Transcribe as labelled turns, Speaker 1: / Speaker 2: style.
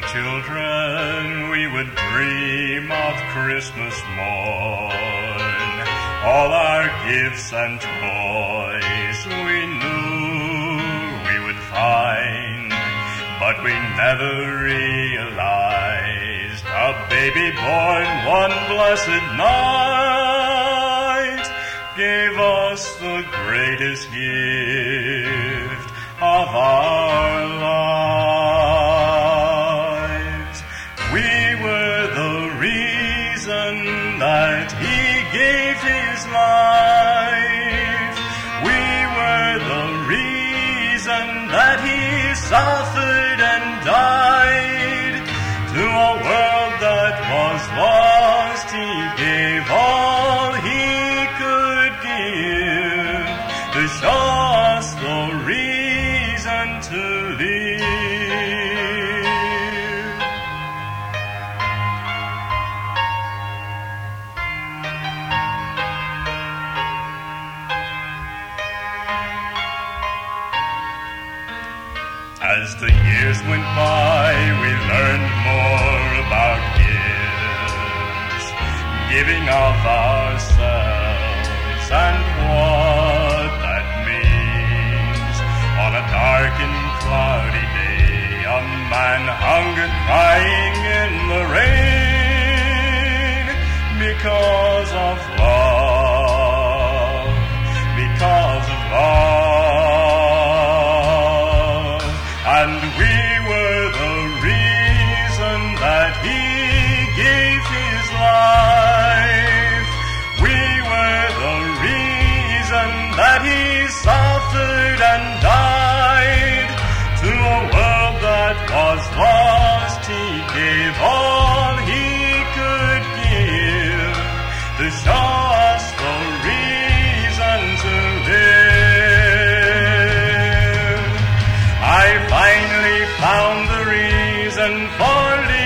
Speaker 1: children, we would dream of Christmas morn. All our gifts and toys we knew we would find, but we never realized a baby born one blessed night gave us the greatest gift of our lives. We were the reason that He gave His life. We were the reason that He suffered and died. To a world that was lost, He gave all He could give to show us the reason to live. As the years went by, we learned more about gifts, giving of ourselves and what that means. On a dark and cloudy day, a man hungered crying in the rain because of love, because of love. And we were the reason that He gave His life. We were the reason that He suffered and died. To a world that was lost, He gave all He could give to show us the reason to live. I finally found the reason for living.